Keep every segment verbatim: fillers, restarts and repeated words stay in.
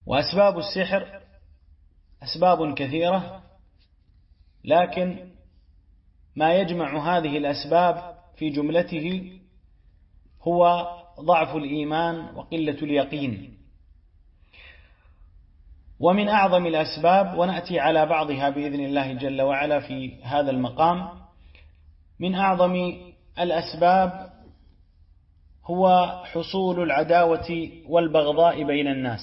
وأسباب السحر أسباب كثيرة، لكن ما يجمع هذه الأسباب في جملته هو ضعف الإيمان وقلة اليقين. ومن أعظم الأسباب، ونأتي على بعضها بإذن الله جل وعلا في هذا المقام، من أعظم الأسباب هو حصول العداوة والبغضاء بين الناس.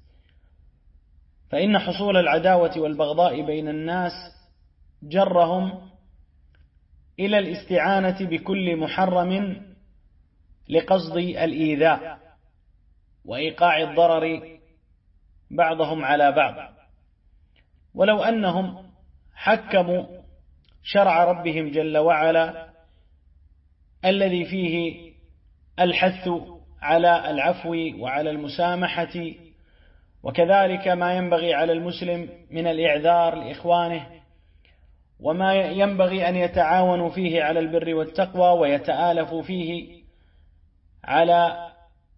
فإن حصول العداوة والبغضاء بين الناس جرهم إلى الاستعانة بكل محرم لقصد الإيذاء وإيقاع الضرر بعضهم على بعض. ولو أنهم حكموا شرع ربهم جل وعلا الذي فيه الحث على العفو وعلى المسامحة، وكذلك ما ينبغي على المسلم من الإعذار لإخوانه، وما ينبغي أن يتعاونوا فيه على البر والتقوى ويتآلفوا فيه على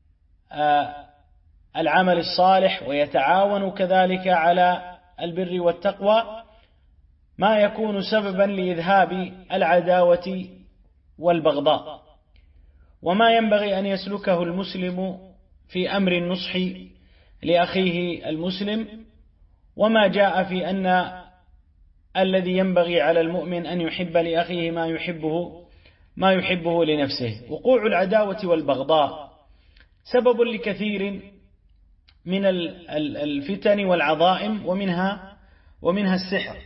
العمل الصالح، ويتعاونوا كذلك على البر والتقوى، ما يكون سببا لإذهاب العداوة والبغضاء. وما ينبغي أن يسلكه المسلم في أمر النصح لأخيه المسلم، وما جاء في أن الذي ينبغي على المؤمن أن يحب لأخيه ما يحبه ما يحبه لنفسه. وقوع العداوة والبغضاء سبب لكثير من الفتن والعظائم، ومنها ومنها السحر.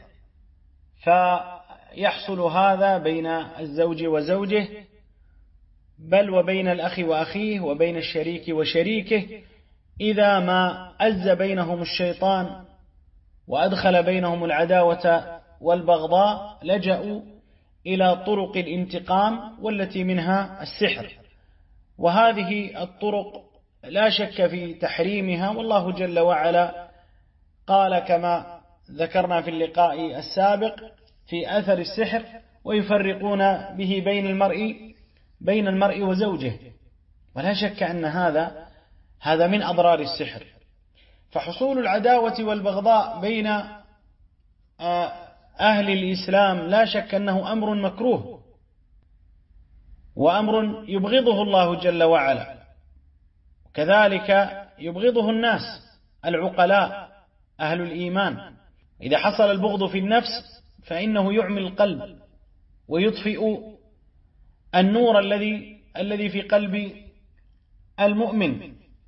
فيحصل هذا بين الزوج وزوجه، بل وبين الأخ وأخيه، وبين الشريك وشريكه، إذا ما أز بينهم الشيطان وأدخل بينهم العداوة والبغضاء لجأوا إلى طرق الانتقام، والتي منها السحر. وهذه الطرق لا شك في تحريمها، والله جل وعلا قال كما ذكرنا في اللقاء السابق في أثر السحر: ويفرقون به بين المرء بين المرء وزوجه. ولا شك أن هذا هذا من أضرار السحر. فحصول العداوة والبغضاء بين أهل الإسلام لا شك أنه أمر مكروه، وأمر يبغضه الله جل وعلا، وكذلك يبغضه الناس العقلاء أهل الإيمان. إذا حصل البغض في النفس فإنه يعمي القلب ويطفئ النور الذي الذي في قلب المؤمن.